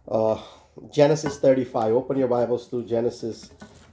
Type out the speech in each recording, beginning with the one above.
Uh, Genesis 35. Open your Bibles to Genesis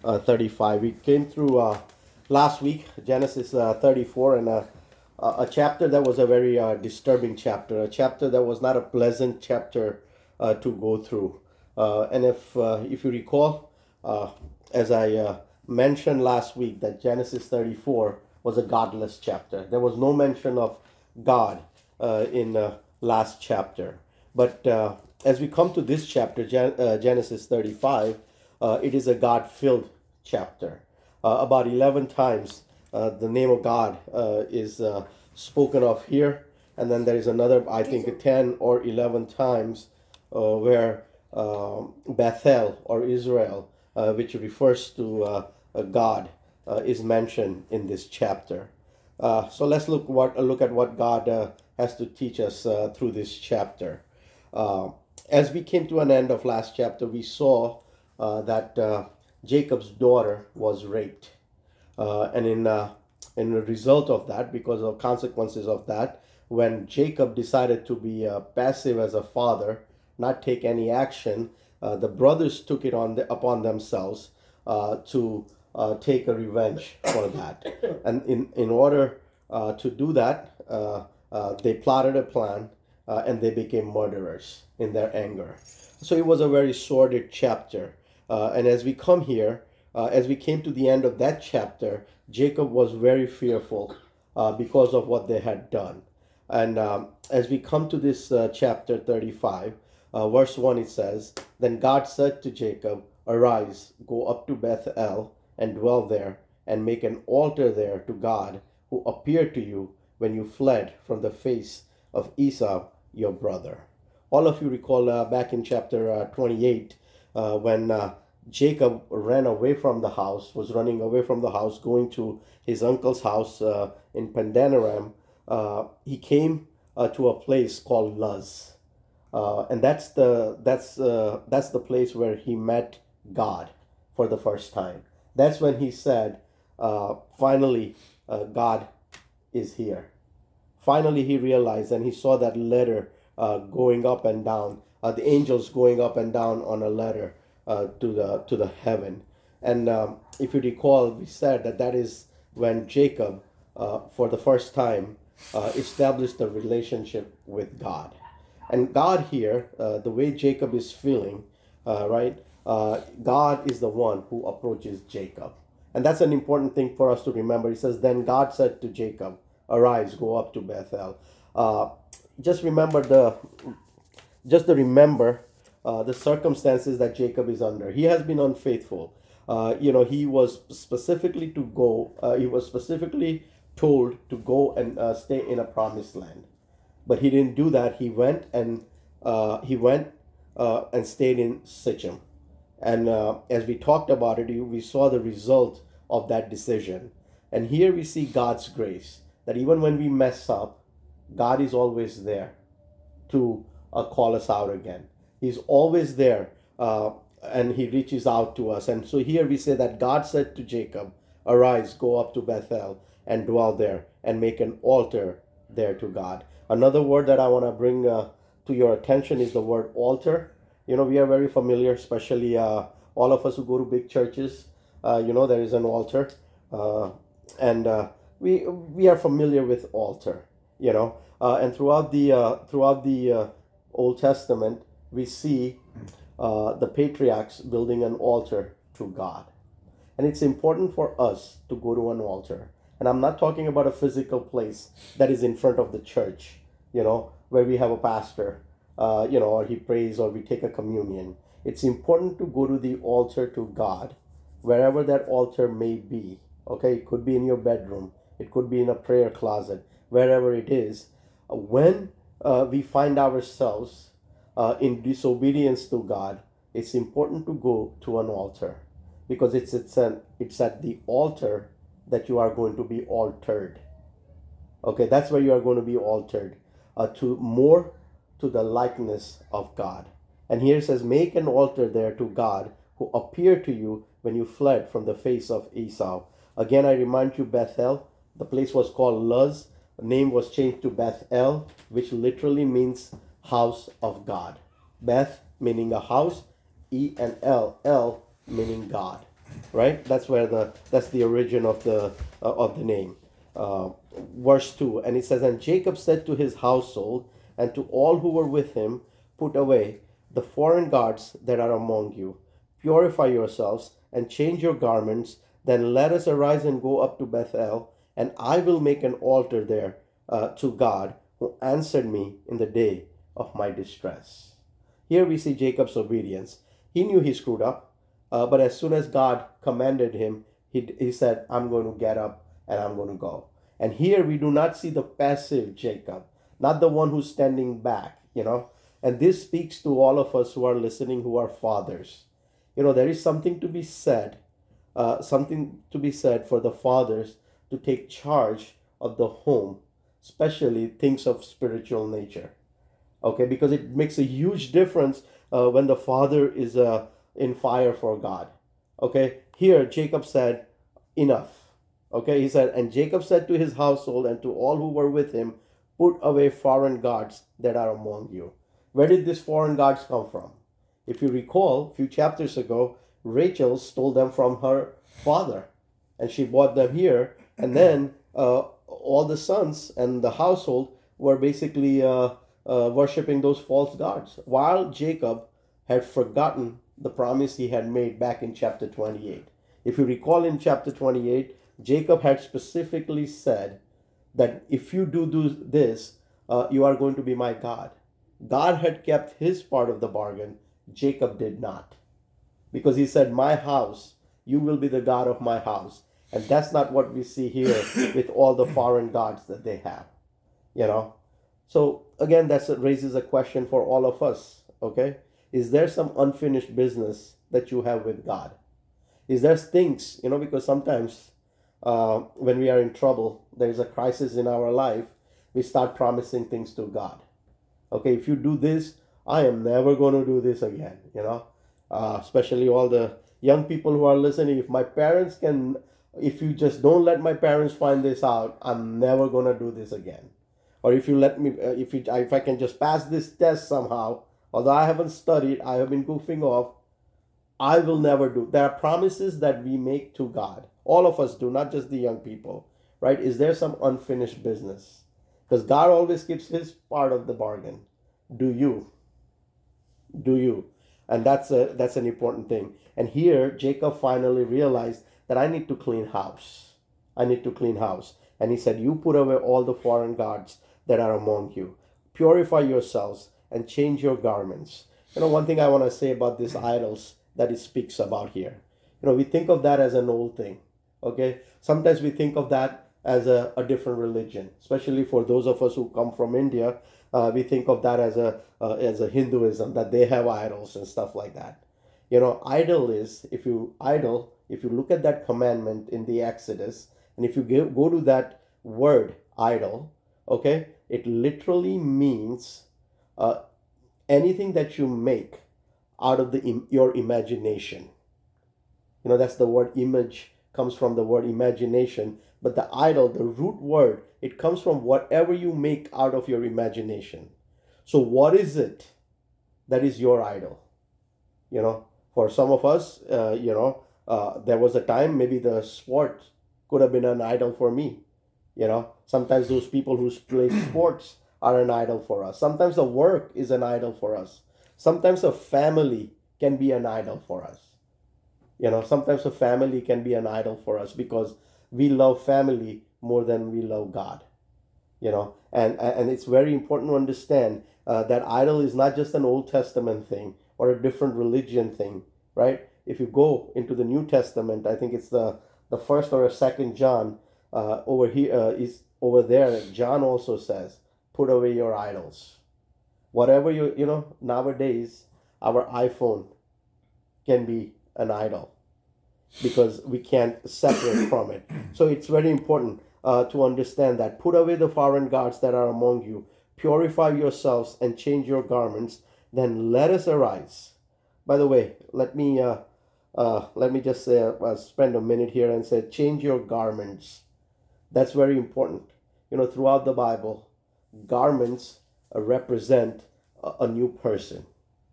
35. We came through last week, Genesis 34, and a chapter that was a very disturbing chapter, a chapter that was not a pleasant chapter to go through. And if you recall, uh, as I mentioned last week, that Genesis 34 was a godless chapter. There was no mention of God in last chapter. But as we come to this chapter, Genesis 35, it is a God filled chapter. About 11 times the name of God is spoken of here. And then there is another, I think, 10 or 11 times where Bethel or Israel, which refers to God, is mentioned in this chapter. So let's look at what God has to teach us through this chapter. Uh, as we came to an end of last chapter, we saw that Jacob's daughter was raped, and in a result of that, because of consequences of that, when Jacob decided to be passive as a father, not take any action, the brothers took it upon themselves to take a revenge for that. And in order to do that, they plotted a plan and they became murderers in their anger. So it was a very sordid chapter. And as we come here, as we came to the end of that chapter, Jacob was very fearful because of what they had done. And as we come to this chapter 35, verse 1, it says, Then God said to Jacob, Arise, go up to Bethel and dwell there, and make an altar there to God who appeared to you when you fled from the face of Esau, your brother. All of you recall back in chapter 28 when Jacob ran away from the house, was running away from the house, going to his uncle's house in Pandanaram. He came to a place called Luz, and that's the place where he met God for the first time. That's when he said, "Finally, God is here." Finally, he realized, and he saw that letter going up and down, the angels going up and down on a ladder to the heaven. And if you recall, we said that is when Jacob, for the first time, established a relationship with God. And God here, the way Jacob is feeling, right? God is the one who approaches Jacob. And that's an important thing for us to remember. He says, Then God said to Jacob, Arise, go up to Bethel. Uh, just remember the circumstances that Jacob is under. He has been unfaithful. He was specifically to go. He was specifically told to go and stay in a promised land, but he didn't do that. He went and stayed in Sichem. And as we talked about it, we saw the result of that decision. And here we see God's grace, that even when we mess up, God is always there to call us out again. He's always there, and he reaches out to us. And so here we say that God said to Jacob, Arise, go up to Bethel and dwell there and make an altar there to God. Another word that I want to bring to your attention is the word altar. We are very familiar, especially all of us who go to big churches. There is an altar, and we are familiar with altar. And throughout the Old Testament, we see the patriarchs building an altar to God. And it's important for us to go to an altar. And I'm not talking about a physical place that is in front of the church, where we have a pastor, or he prays or we take a communion. It's important to go to the altar to God, wherever that altar may be. Okay, it could be in your bedroom, it could be in a prayer closet, wherever it is. When we find ourselves in disobedience to God, it's important to go to an altar, because it's at the altar that you are going to be altered. Okay, that's where you are going to be altered to the likeness of God. And here it says, Make an altar there to God who appeared to you when you fled from the face of Esau. Again, I remind you, Bethel, the place was called Luz. The name was changed to Bethel, which literally means house of God. Beth meaning a house, E and L meaning God, right? That's the origin of the name. Verse 2, and it says, and Jacob said to his household and to all who were with him, put away the foreign gods that are among you, purify yourselves and change your garments, then let us arise and go up to Bethel, and I will make an altar there to God who answered me in the day of my distress. Here we see Jacob's obedience. He knew he screwed up, but as soon as God commanded him, he said, I'm going to get up and I'm going to go. And here we do not see the passive Jacob, not the one who's standing back, And this speaks to all of us who are listening, who are fathers. There is something to be said for the fathers to take charge of the home, especially things of spiritual nature. Okay, because it makes a huge difference when the father is in fire for God. Okay, here Jacob said, enough. Okay, he said, and Jacob said to his household and to all who were with him, put away foreign gods that are among you. Where did these foreign gods come from? If you recall, a few chapters ago, Rachel stole them from her father, and she brought them here, and then all the sons and the household were basically worshipping those false gods, while Jacob had forgotten the promise he had made back in chapter 28. If you recall, in chapter 28, Jacob had specifically said that if you do this, you are going to be my God. God had kept his part of the bargain. Jacob did not. Because he said, my house, you will be the God of my house. And that's not what we see here with all the foreign gods that they have. So again, that raises a question for all of us. Okay. Is there some unfinished business that you have with God? Is there things, because sometimes when we are in trouble, there is a crisis in our life, we start promising things to God. Okay, if you do this, I am never going to do this again, especially all the young people who are listening. If you just don't let my parents find this out, I'm never going to do this again. Or if you let me, if I can just pass this test somehow, although I haven't studied, I have been goofing off, I will never do. There are promises that we make to God. All of us do, not just the young people, right? Is there some unfinished business? Because God always keeps his part of the bargain. Do you? And that's an important thing. And here, Jacob finally realized that I need to clean house. And he said, you put away all the foreign gods that are among you. Purify yourselves and change your garments. One thing I want to say about these idols that it speaks about here. We think of that as an old thing. Okay? Sometimes we think of that as a different religion, especially for those of us who come from India. We think of that as a Hinduism, that they have idols and stuff like that. Idol is, if you look at that commandment in the Exodus, and if you go to that word idol, okay, it literally means anything that you make out of your imagination. That's the word image, comes from the word imagination. But the idol, the root word, it comes from whatever you make out of your imagination. So what is it that is your idol? For some of us, there was a time maybe the sport could have been an idol for me. Sometimes those people who play sports are an idol for us. Sometimes the work is an idol for us. Sometimes a family can be an idol for us. Sometimes a family can be an idol for us because we love family more than we love God. And it's very important to understand that idol is not just an Old Testament thing or a different religion thing, right? If you go into the New Testament, I think it's the first or second John over here is over there. John also says, put away your idols. Whatever nowadays our iPhone can be an idol because we can't separate from it. So it's very important to understand that. Put away the foreign gods that are among you. Purify yourselves and change your garments. Then let us arise. By the way, let me just spend a minute here and say, change your garments. That's very important. Throughout the Bible, garments represent a new person.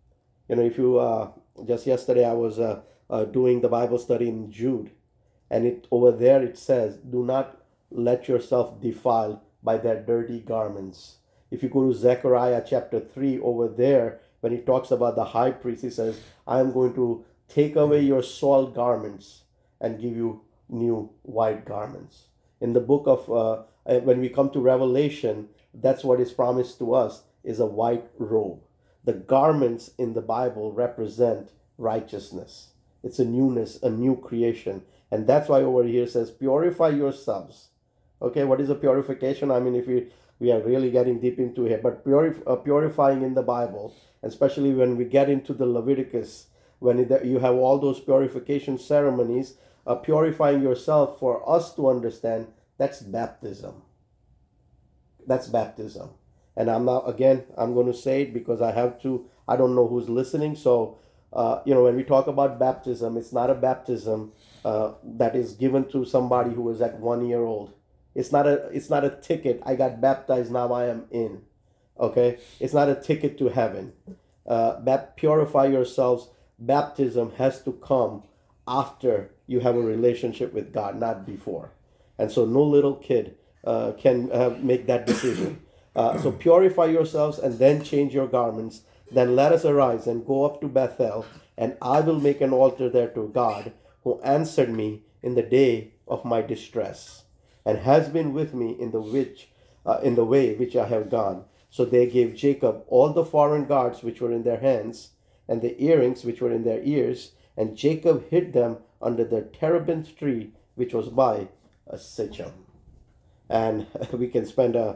If you just yesterday I was doing the Bible study in Jude, and it over there it says, "Do not let yourself defile by their dirty garments." If you go to Zechariah chapter 3, over there, when he talks about the high priest, he says, "I am going to take away your soiled garments and give you new white garments." In the book of, when we come to Revelation, that's what is promised to us, is a white robe. The garments in the Bible represent righteousness. It's a newness, a new creation. And that's why over here it says, purify yourselves. Okay, what is a purification? I mean, if we are really getting deep into it, but purifying in the Bible, especially when we get into the Leviticus, when you have all those purification ceremonies, purifying yourself, for us to understand, that's baptism. That's baptism. And I'm going to say it because I have to. I don't know who's listening. So, when we talk about baptism, it's not a baptism that is given to somebody who is at 1 year old. It's not a ticket. I got baptized, now I am in. Okay? It's not a ticket to heaven. Purify yourselves. Baptism has to come after you have a relationship with God, not before. And so no little kid can make that decision. So purify yourselves and then change your garments. Then let us arise and go up to Bethel, and I will make an altar there to God, who answered me in the day of my distress, and has been with me in the way which I have gone. So they gave Jacob all the foreign gods which were in their hands, and the earrings which were in their ears, and Jacob hid them under the terebinth tree which was by Shechem. And we can spend a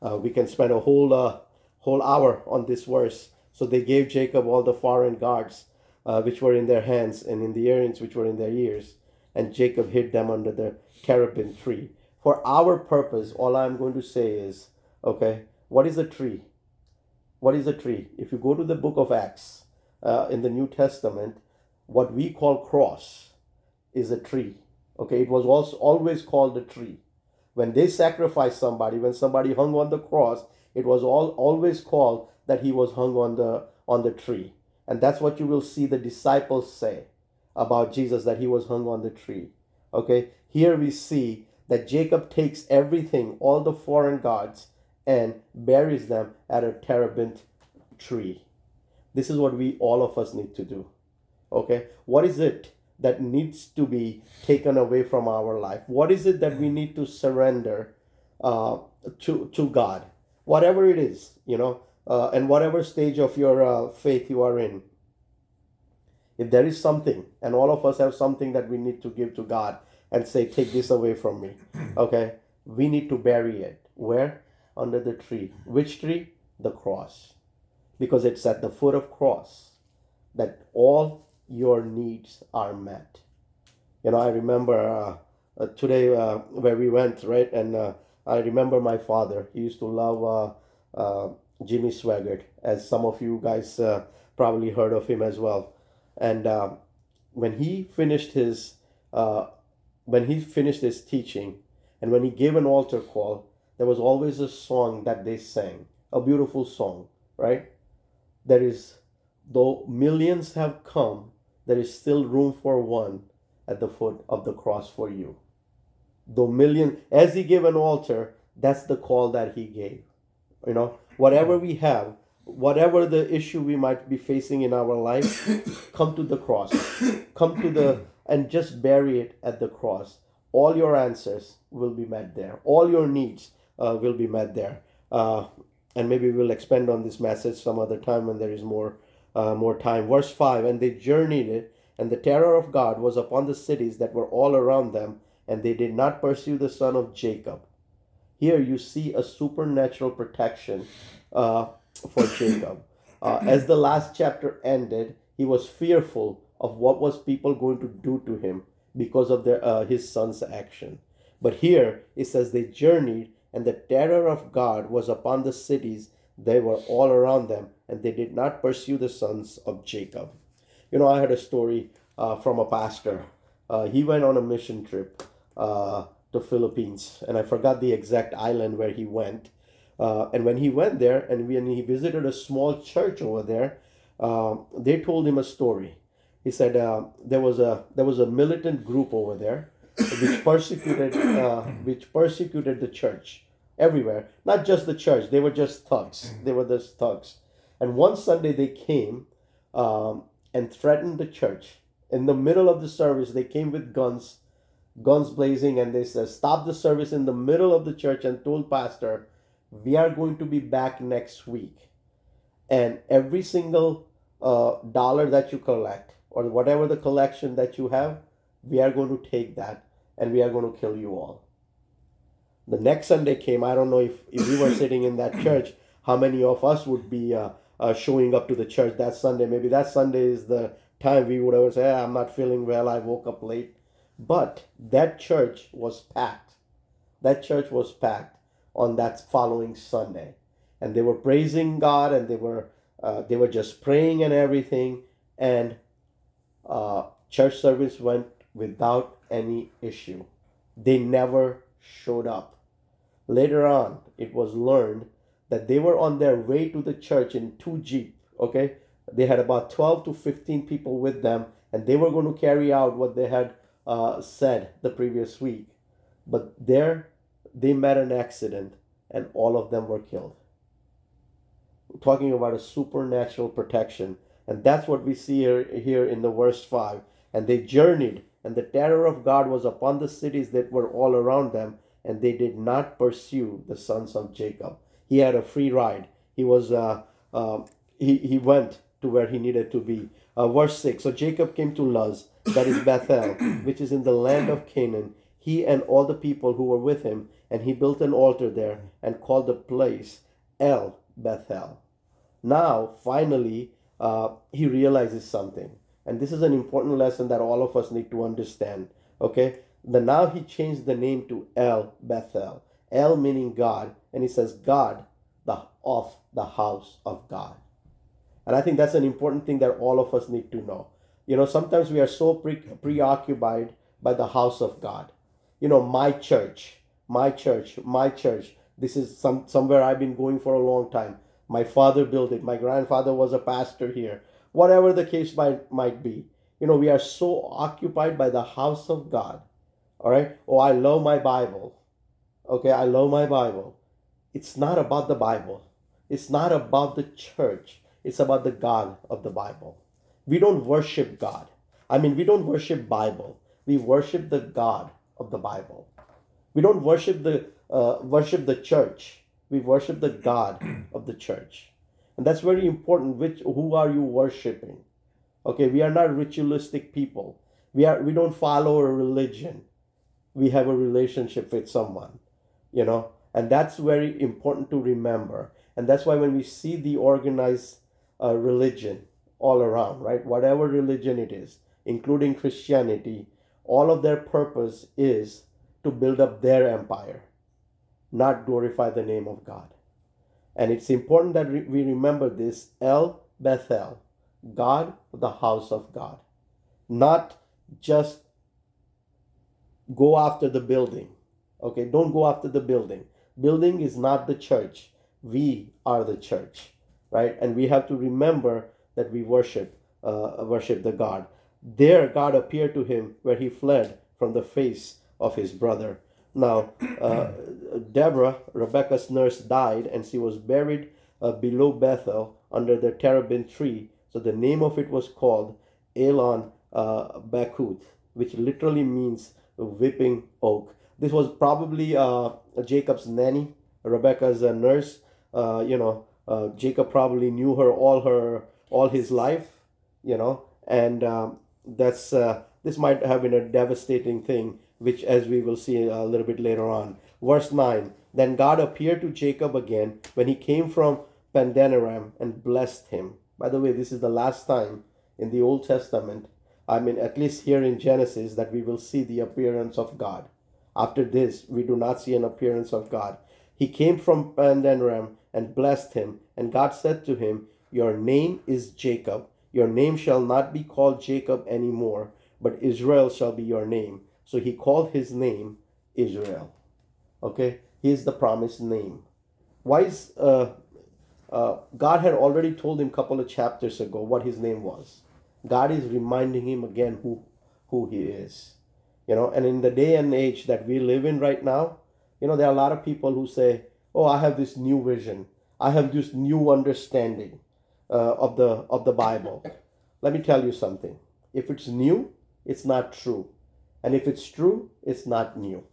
whole hour on this verse. So they gave Jacob all the foreign gods which were in their hands, and in the earrings which were in their ears, and Jacob hid them under the terebinth tree. For our purpose, all I'm going to say is, okay, what is a tree? What is a tree? If you go to the book of Acts in the New Testament, what we call cross is a tree. Okay, it was also always called a tree. When they sacrificed somebody, when somebody hung on the cross, it was always called that he was hung on the tree. And that's what you will see the disciples say about Jesus, that he was hung on the tree. Okay, here we see that Jacob takes everything, all the foreign gods, and buries them at a terebinth tree. This is what all of us need to do. Okay, what is it that needs to be taken away from our life? What is it that we need to surrender to God? Whatever it is, and whatever stage of your faith you are in. If there is something, and all of us have something that we need to give to God and say, take this away from me, okay, we need to bury it. Where? Under the tree. Which tree? The cross. Because it's at the foot of cross that all your needs are met. I remember today where we went, right? And I remember my father. He used to love Jimmy Swaggart, as some of you guys probably heard of him as well. And when he finished his teaching, and when he gave an altar call, there was always a song that they sang, a beautiful song, right? There is, though millions have come, there is still room for one at the foot of the cross for you. Though millions, as he gave an altar, that's the call that he gave. Whatever we have, whatever the issue we might be facing in our life, come to the cross. And just bury it at the cross. All your answers will be met there. All your needs will be met there. And maybe we'll expand on this message some other time when there is more time. Verse 5, and they journeyed it, and the terror of God was upon the cities that were all around them, and they did not pursue the son of Jacob. Here you see a supernatural protection for Jacob. As the last chapter ended, he was fearful of what was people going to do to him because of his son's action. But here it says they journeyed, and the terror of God was upon the cities. They were all around them, and they did not pursue the sons of Jacob. I had a story from a pastor. He went on a mission trip to Philippines, and I forgot the exact island where he went. And when he went there, and when he visited a small church over there, they told him a story. He said there was a militant group over there which persecuted the church everywhere. Not just the church; they were just thugs. They were just thugs. And one Sunday they came and threatened the church. In the middle of the service, they came with guns blazing, and they said, "Stop the service in the middle of the church," and told pastor, "We are going to be back next week, and every single dollar that you collect, or whatever the collection that you have, we are going to take that, and we are going to kill you all." The next Sunday came. I don't know if we were sitting in that church, how many of us would be showing up to the church that Sunday. Maybe that Sunday is the time we would have said, "I'm not feeling well, I woke up late." But that church was packed. That church was packed on that following Sunday. And they were praising God, and they were just praying and everything. And church service went without any issue. They never showed up. Later on, it was learned that they were on their way to the church in two jeep. Okay, they had about 12 to 15 people with them, and they were going to carry out what they had said the previous week. But there, they met an accident, and all of them were killed. We're talking about a supernatural protection, and that's what we see here in the verse 5. And they journeyed, and the terror of God was upon the cities that were all around them, and they did not pursue the sons of Jacob. He had a free ride. He he went to where he needed to be. Verse 6. So Jacob came to Luz, that is Bethel, which is in the land of Canaan, he and all the people who were with him, and he built an altar there and called the place El Bethel. Now, finally, he realizes something. And this is an important lesson that all of us need to understand. Okay? Now he changed the name to El Bethel. El meaning God. And he says God, of the house of God. And I think that's an important thing that all of us need to know. Sometimes we are so preoccupied by the house of God. My church, my church, my church. This is somewhere I've been going for a long time. My father built it. My grandfather was a pastor here. Whatever the case might be. We are so occupied by the house of God. All right. Oh, I love my Bible. Okay, I love my Bible. It's not about the Bible. It's not about the church. It's about the God of the Bible. We don't worship God. We don't worship Bible. We worship the God of the Bible. We don't worship the church. We worship the God of the church. And that's very important. Who are you worshiping? Okay, we are not ritualistic people. We don't follow a religion. We have a relationship with someone, and that's very important to remember. And that's why when we see the organized religion all around, right, whatever religion it is, including Christianity, all of their purpose is to build up their empire, not glorify the name of God. And it's important that we remember this: El Bethel, God, the house of God. Not just go after the building. Okay, don't go after the building. Building is not the church. We are the church, right? And we have to remember that we worship the God. There, God appeared to him where he fled from the face of his brother. Now, Deborah, Rebekah's nurse, died, and she was buried below Bethel under the terebinth tree. So the name of it was called Elon Bakuth, which literally means whipping oak. This was probably Jacob's nanny, Rebekah's nurse. Jacob probably knew her all his life, and this might have been a devastating thing, which, as we will see a little bit later on. Verse 9, then God appeared to Jacob again when he came from Paddan-aram and blessed him. By the way, this is the last time in the Old Testament, at least here in Genesis, that we will see the appearance of God. After this, we do not see an appearance of God. He came from Paddan-aram and blessed him, and God said to him, your name is Jacob. Your name shall not be called Jacob anymore, but Israel shall be your name. So he called his name Israel. Okay, he is the promised name. Why is God had already told him a couple of chapters ago what his name was. God is reminding him again who he is. And in the day and age that we live in right now, there are a lot of people who say, oh, I have this new vision. I have this new understanding of the Bible. Let me tell you something. If it's new, it's not true. And if it's true, it's not new.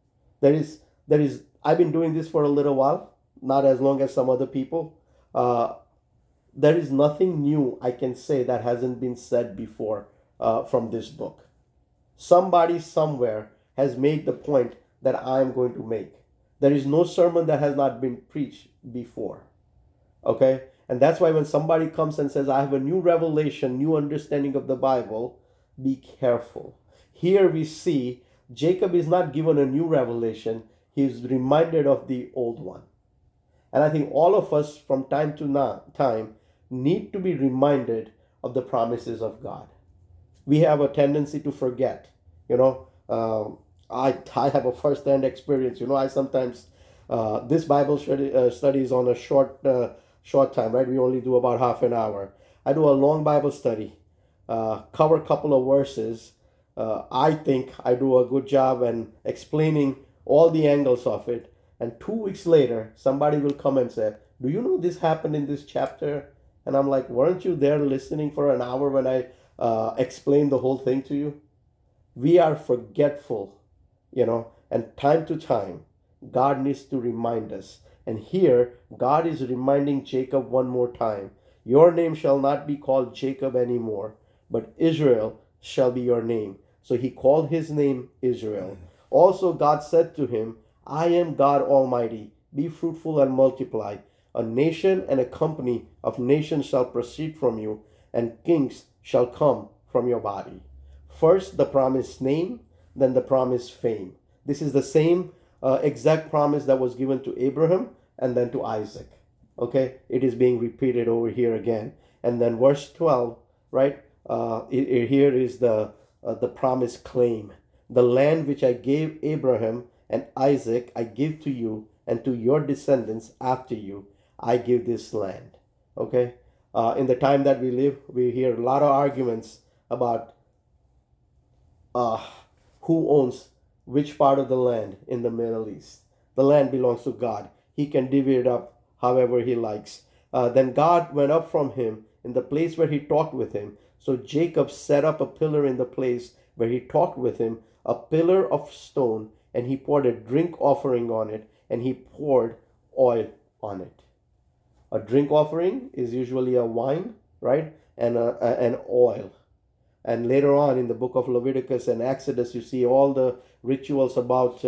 I've been doing this for a little while, not as long as some other people. There is nothing new I can say that hasn't been said before from this book. Somebody somewhere has made the point that I'm going to make. There is no sermon that has not been preached before. Okay? And that's why when somebody comes and says, I have a new revelation, new understanding of the Bible, be careful. Here we see Jacob is not given a new revelation. He is reminded of the old one. And I think all of us from time to time need to be reminded of the promises of God. We have a tendency to forget. I have a first-hand experience. I sometimes, this Bible study is on a short time, right? We only do about half an hour. I do a long Bible study, cover a couple of verses. I think I do a good job in explaining all the angles of it. And 2 weeks later, somebody will come and say, do you know this happened in this chapter? And I'm like, weren't you there listening for an hour when I explained the whole thing to you? We are forgetful, and time to time, God needs to remind us. And here, God is reminding Jacob one more time, your name shall not be called Jacob anymore, but Israel shall be your name. So he called his name Israel. Also, God said to him, I am God Almighty. Be fruitful and multiply. A nation and a company of nations shall proceed from you, and kings shall come from your body. First, the promised name, then the promised fame. This is the same exact promise that was given to Abraham and then to Isaac. Okay, it is being repeated over here again. And then verse 12, right? Here is the promised claim. The land which I gave Abraham and Isaac, I give to you and to your descendants after you. I give this land. Okay? In the time that we live, we hear a lot of arguments about who owns which part of the land in the Middle East. The land belongs to God. He can divvy it up however he likes. Then God went up from him in the place where he talked with him. So Jacob set up a pillar in the place where he talked with him, a pillar of stone, and he poured a drink offering on it, and he poured oil on it. A drink offering is usually a wine, right? And an oil. And later on in the book of Leviticus and Exodus, you see all the rituals about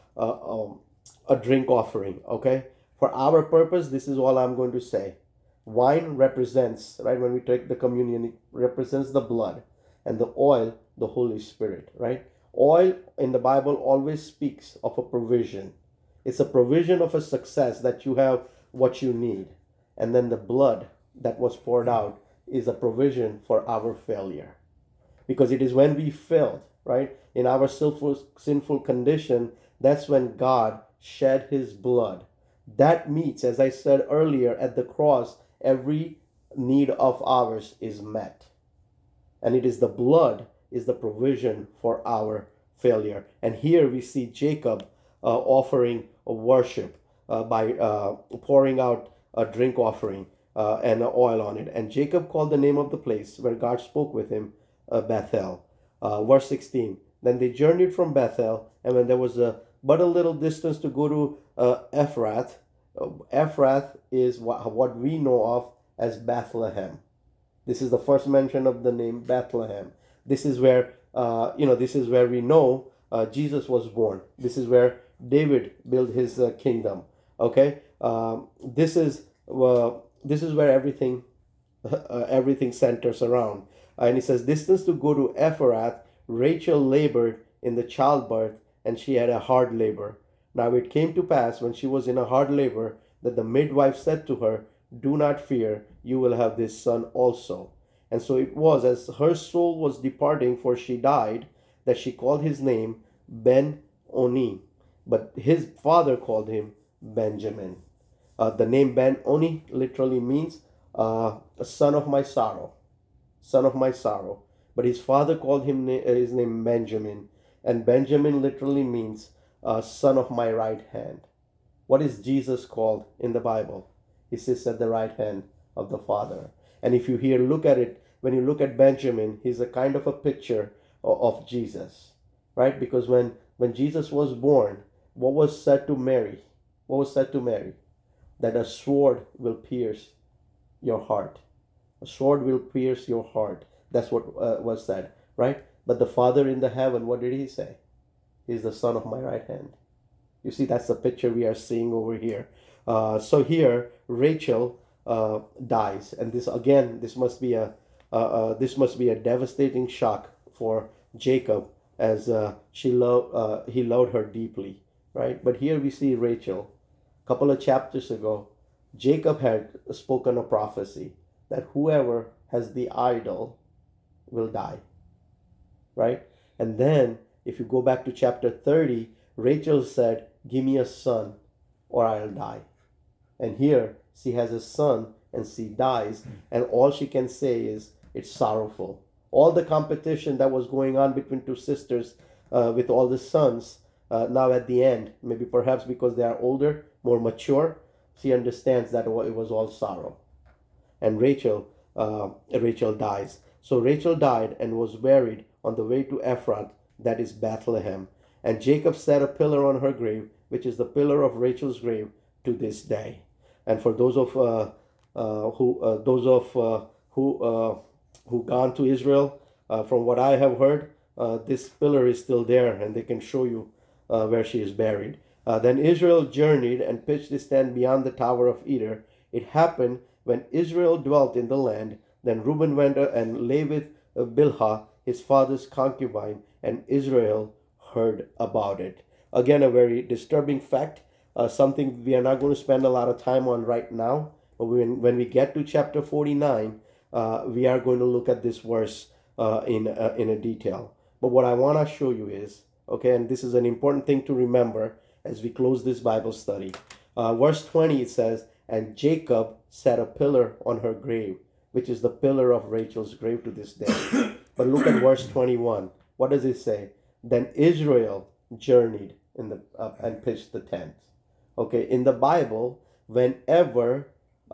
a drink offering, okay? For our purpose, this is all I'm going to say. Wine represents, right, when we take the communion, it represents the blood, and the oil, the Holy Spirit, right? Oil in the Bible always speaks of a provision. It's a provision of a success that you have what you need. And then the blood that was poured out is a provision for our failure. Because it is when we failed, right, in our sinful condition, that's when God shed his blood. That meets, as I said earlier, at the cross, every need of ours is met. And it is the blood is the provision for our failure. And here we see Jacob offering a worship by pouring out a drink offering and oil on it. And Jacob called the name of the place where God spoke with him Bethel. Verse 16. Then they journeyed from Bethel, and when there was but a little distance to go to Ephrath. Ephrath is what we know of as Bethlehem. This is the first mention of the name Bethlehem. This is where this is where we know Jesus was born. This is where David built his kingdom. Okay, this is where everything centers around. And he says, distance to go to Ephrath, Rachel labored in the childbirth, and she had a hard labor. Now it came to pass, when she was in a hard labor, that the midwife said to her, do not fear, you will have this son also. And so it was, as her soul was departing, for she died, that she called his name Ben-Oni. But his father called him Benjamin. The name Ben-Oni literally means son of my sorrow, son of my sorrow. But his father called him his name Benjamin, and Benjamin literally means son of my right hand. What is Jesus called in the Bible? He sits at the right hand of the Father. And if you here look at it, when you look at Benjamin, he's a kind of a picture of Jesus, right? Because when Jesus was born, what was said to Mary? What was said to Mary? That a sword will pierce your heart. A sword will pierce your heart. That's what was said, right? But the Father in the heaven, what did he say? He's the son of my right hand. You see, that's the picture we are seeing over here. So here, Rachel dies, and this must be a devastating shock for Jacob, as he loved her deeply, right? But here we see Rachel. A couple of chapters ago, Jacob had spoken a prophecy that whoever has the idol will die, right? And then, if you go back to chapter 30, Rachel said, "Give me a son or I'll die." And here she has a son and she dies, and all she can say is, it's sorrowful. All the competition that was going on between two sisters with all the sons, now at the end, maybe perhaps because they are older, more mature, she understands that it was all sorrow. And Rachel dies. So Rachel died and was buried on the way to Ephrath, that is Bethlehem. And Jacob set a pillar on her grave, which is the pillar of Rachel's grave to this day. And for those of who gone to Israel, from what I have heard, this pillar is still there, and they can show you where she is buried. Then Israel journeyed and pitched his tent beyond the tower of Eder. It happened when Israel dwelt in the land. Then Reuben went and lay with Bilhah, his father's concubine, and Israel heard about it. Again, a very disturbing fact, something we are not going to spend a lot of time on right now. But when we get to chapter 49, we are going to look at this verse in a detail. But what I want to show you is, okay, and this is an important thing to remember as we close this Bible study. Verse 20, it says, "And Jacob set a pillar on her grave," which is the pillar of Rachel's grave to this day. But look at verse 21. What does it say? Then Israel journeyed and pitched the tent. Okay, in the Bible, whenever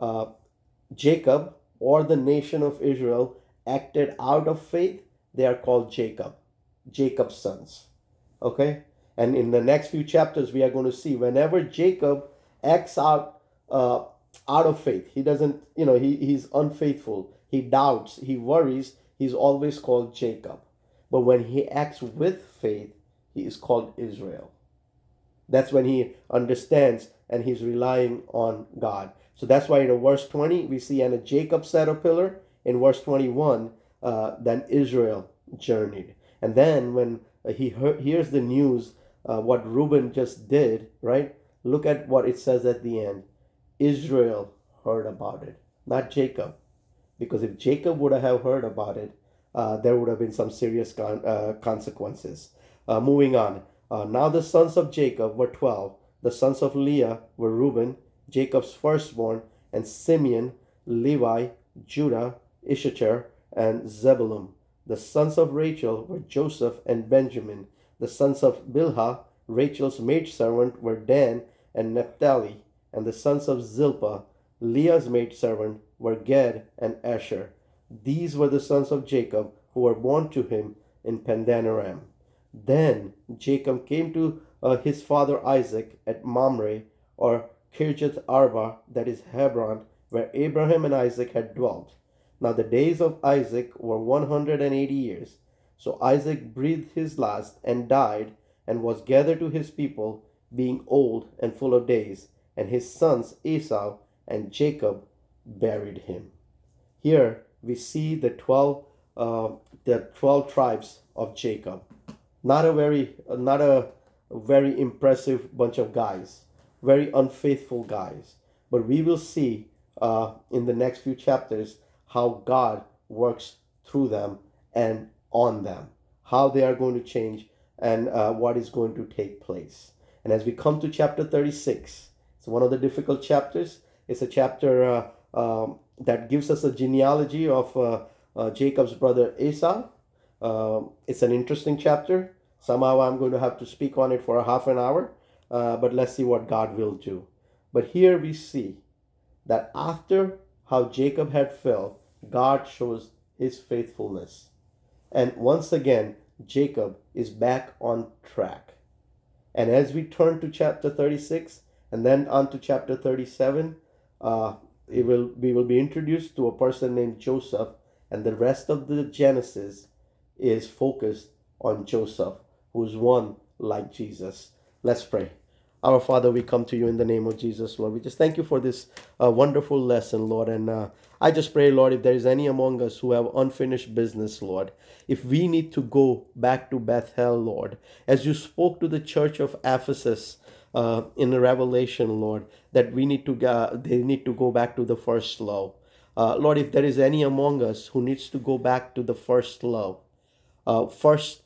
Jacob or the nation of Israel acted out of faith, they are called Jacob's sons. Okay, and in the next few chapters, we are going to see whenever Jacob acts out of faith, he doesn't, he's unfaithful, he doubts, he worries, he's always called Jacob. But when he acts with faith, he is called Israel. That's when he understands and he's relying on God. So that's why in verse 20, we see, "And Jacob set a pillar." In verse 21, then Israel journeyed. And then when he hears the news, what Reuben just did, right? Look at what it says at the end. Israel heard about it, not Jacob. Because if Jacob would have heard about it, there would have been some serious consequences. Moving on. Now the sons of Jacob were 12. The sons of Leah were Reuben, Jacob's firstborn, and Simeon, Levi, Judah, Issachar, and Zebulun. The sons of Rachel were Joseph and Benjamin. The sons of Bilhah, Rachel's maidservant, were Dan and Naphtali. And the sons of Zilpah, Leah's maidservant, were Gad and Asher. These were the sons of Jacob who were born to him in Paddan-aram. Then Jacob came to his father Isaac at Mamre, or Kirjath Arba, that is Hebron, where Abraham and Isaac had dwelt. Now the days of Isaac were 180 years. So Isaac breathed his last and died, and was gathered to his people, being old and full of days. And his sons Esau and Jacob buried him. Here we see the 12 tribes of Jacob. Not a very impressive bunch of guys, very unfaithful guys. But we will see in the next few chapters how God works through them and on them, how they are going to change, and what is going to take place. And as we come to chapter 36, It's one of the difficult chapters. It's a chapter that gives us a genealogy of Jacob's brother Esau. It's an interesting chapter. Somehow I'm going to have to speak on it for a half an hour, but let's see what God will do. But here we see that after how Jacob had fell, God shows his faithfulness. And once again, Jacob is back on track. And as we turn to chapter 36 and then on to chapter 37, we will be introduced to a person named Joseph, and the rest of the Genesis is focused on Joseph, who's one like Jesus. Let's pray. Our Father, we come to you in the name of Jesus, Lord. We just thank you for this wonderful lesson, Lord. And I just pray, Lord, if there is any among us who have unfinished business, Lord, if we need to go back to Bethel, Lord, as you spoke to the church of Ephesus in the Revelation, Lord, that they need to go back to the first love. Lord, if there is any among us who needs to go back to the first love, first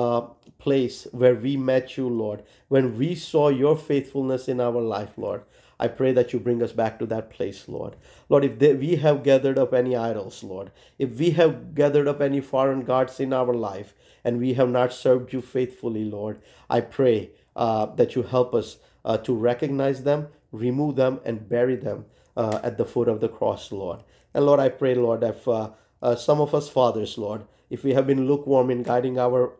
place where we met you, Lord, when we saw your faithfulness in our life, Lord, I pray that you bring us back to that place, Lord. Lord, if we have gathered up any idols, Lord, if we have gathered up any foreign gods in our life and we have not served you faithfully, Lord, I pray that you help us to recognize them, remove them, and bury them at the foot of the cross, Lord. And Lord, I pray, Lord, if some of us fathers, Lord, if we have been lukewarm in guiding our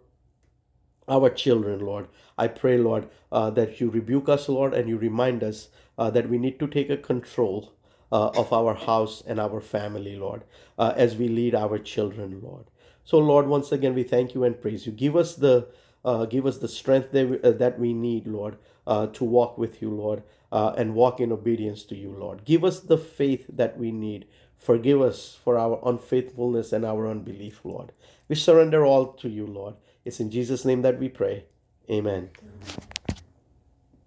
children, Lord, I pray, Lord, that you rebuke us, Lord, and you remind us that we need to take a control of our house and our family, Lord, as we lead our children, Lord. So, Lord, once again, we thank you and praise you. Give us the strength that we need, Lord, to walk with you, Lord, and walk in obedience to you, Lord. Give us the faith that we need. Forgive us for our unfaithfulness and our unbelief, Lord. We surrender all to you, Lord. It's in Jesus' name that we pray. Amen.